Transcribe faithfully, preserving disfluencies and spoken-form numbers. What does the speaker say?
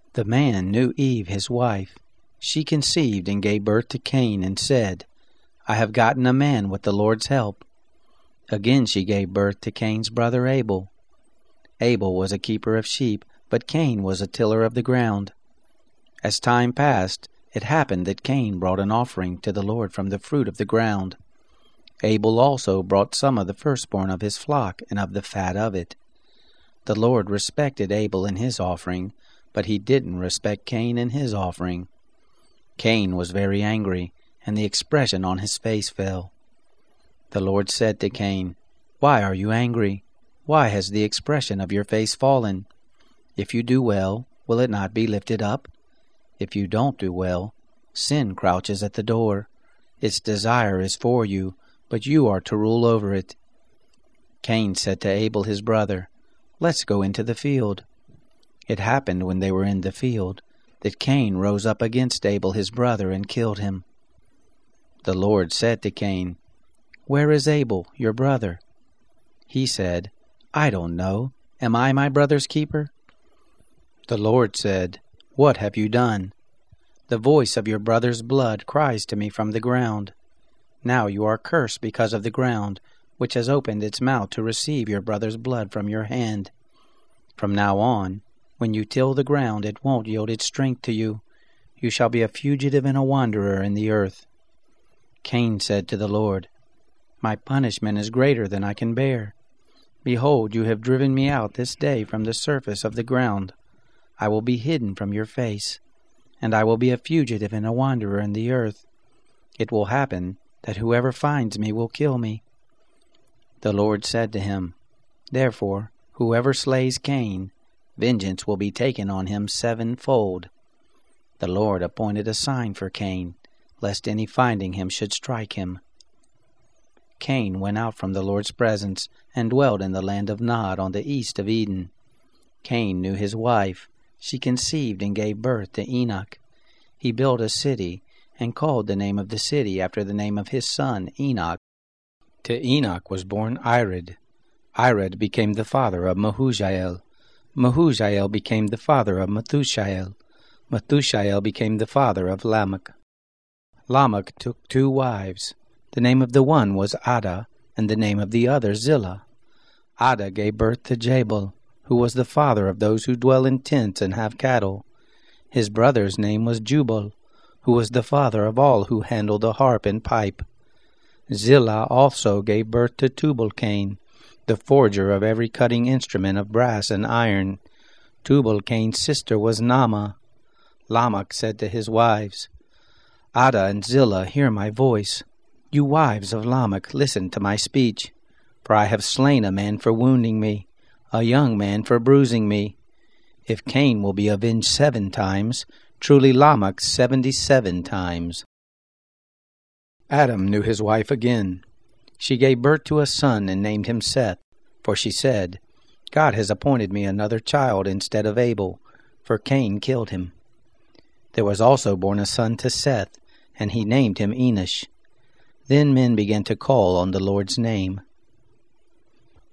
The man knew Eve his wife. She conceived and gave birth to Cain, and said, I have gotten a man with the Lord's help. Again she gave birth to Cain's brother Abel. Abel was a keeper of sheep, but Cain was a tiller of the ground. As time passed, it happened that Cain brought an offering to the Lord from the fruit of the ground. Abel also brought some of the firstborn of his flock and of the fat of it. The Lord respected Abel in his offering, but he didn't respect Cain in his offering. Cain was very angry, and the expression on his face fell. The Lord said to Cain, Why are you angry? Why has the expression of your face fallen? If you do well, will it not be lifted up? If you don't do well, sin crouches at the door. Its desire is for you, but you are to rule over it. Cain said to Abel his brother, Let's go into the field. It happened when they were in the field that Cain rose up against Abel his brother and killed him. The Lord said to Cain, Where is Abel, your brother? He said, I don't know. Am I my brother's keeper? The Lord said, What have you done? The voice of your brother's blood cries to me from the ground. Now you are cursed because of the ground, which has opened its mouth to receive your brother's blood from your hand. From now on, when you till the ground, it won't yield its strength to you. You shall be a fugitive and a wanderer in the earth. Cain said to the Lord, My punishment is greater than I can bear. Behold, you have driven me out this day from the surface of the ground. I will be hidden from your face, and I will be a fugitive and a wanderer in the earth. It will happen that whoever finds me will kill me. The Lord said to him, Therefore, whoever slays Cain, vengeance will be taken on him sevenfold. The Lord appointed a sign for Cain, lest any finding him should strike him. Cain went out from the Lord's presence and dwelt in the land of Nod on the east of Eden. Cain knew his wife. She conceived and gave birth to Enoch. He built a city and called the name of the city after the name of his son Enoch. To Enoch was born Irad. Irad became the father of Mehujael. Mehujael became the father of Methushael. Methushael became the father of Lamech. Lamech took two wives. The name of the one was Ada, and the name of the other Zillah. Ada gave birth to Jabal, who was the father of those who dwell in tents and have cattle. His brother's name was Jubal, who was the father of all who handle the harp and pipe. Zillah also gave birth to Tubal-Cain, the forger of every cutting instrument of brass and iron. Tubal-Cain's sister was Naamah. Lamech said to his wives, Ada and Zillah, hear my voice. You wives of Lamech, listen to my speech. For I have slain a man for wounding me, a young man for bruising me. If Cain will be avenged seven times, truly Lamech seventy-seven times. Adam knew his wife again. She gave birth to a son and named him Seth, for she said, God has appointed me another child instead of Abel, for Cain killed him. There was also born a son to Seth, and he named him Enosh. Then men began to call on the Lord's name.